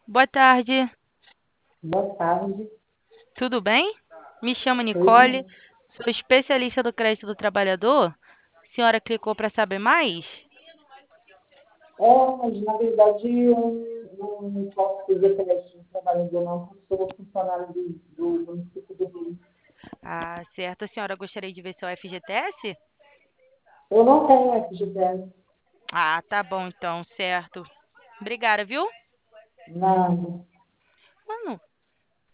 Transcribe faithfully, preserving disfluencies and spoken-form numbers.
Boa tarde, Boa tarde. tudo bem? Me chamo Tudo Nicole, bem? sou especialista do crédito do trabalhador. A senhora clicou para saber mais? É, mas na verdade eu não posso fazer crédito de trabalhador não, porque sou funcionário do, do município do Rio. Ah, certo. A senhora gostaria de ver seu F G T S? Eu não tenho F G T S, Ah, tá bom então, certo. Obrigada, viu? nada. Mano,